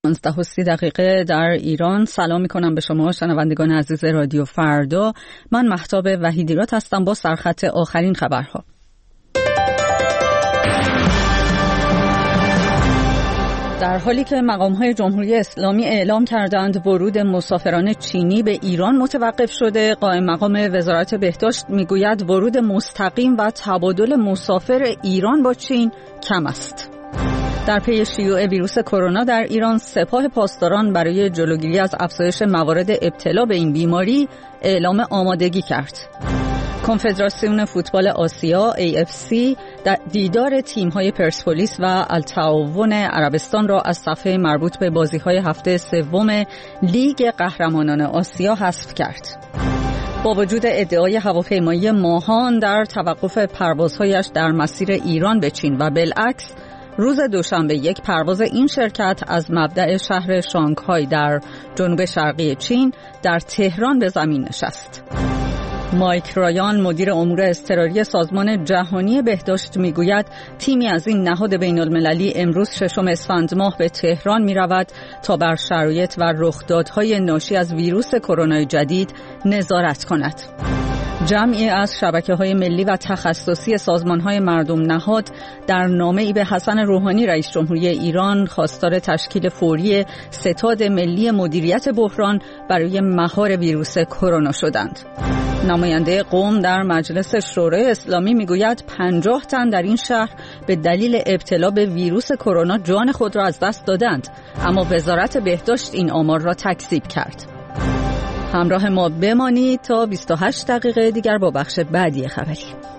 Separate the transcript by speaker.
Speaker 1: 11:30 در ایران. سلام میکنم به شما شنوندگان عزیز رادیو فردا. من مهتاب وحیدیرات هستم با سرخط آخرین خبرها. در حالی که مقام‌های جمهوری اسلامی اعلام کردند ورود مسافران چینی به ایران متوقف شده، قائم مقام وزارت بهداشت میگوید ورود مستقیم و تبادل مسافر ایران با چین کم است. در پی شیوع ویروس کرونا در ایران، سپاه پاسداران برای جلوگیری از افزایش موارد ابتلا به این بیماری اعلام آمادگی کرد. کنفدراسیون فوتبال آسیا AFC دیدار تیم‌های پرسپولیس و التعاون عربستان را از صفحه مربوط به بازی‌های هفته سوم لیگ قهرمانان آسیا حذف کرد. با وجود ادعای هواپیمایی ماهان در توقف پروازهایش در مسیر ایران به چین و بالعکس، روز دوشنبه یک پرواز این شرکت از مبدأ شهر شانگهای در جنوب شرقی چین در تهران به زمین نشست. مایک رایان مدیر امور اضطراری سازمان جهانی بهداشت میگوید تیمی از این نهاد بین المللی امروز 6 اسفند ماه به تهران می رود تا بر شرایط و رخدادهای ناشی از ویروس کرونا جدید نظارت کند. جمعی از شبکه‌های ملی و تخصصی سازمان‌های مردم نهاد در نامه‌ای به حسن روحانی رئیس جمهوری ایران خواستار تشکیل فوری ستاد ملی مدیریت بحران برای مهار ویروس کرونا شدند. نماینده قم در مجلس شورای اسلامی میگوید 50 تن در این شهر به دلیل ابتلا به ویروس کرونا جان خود را از دست دادند، اما وزارت بهداشت این آمار را تکذیب کرد. همراه ما بمانید تا 28 دقیقه دیگر با بخش بعدی خبری.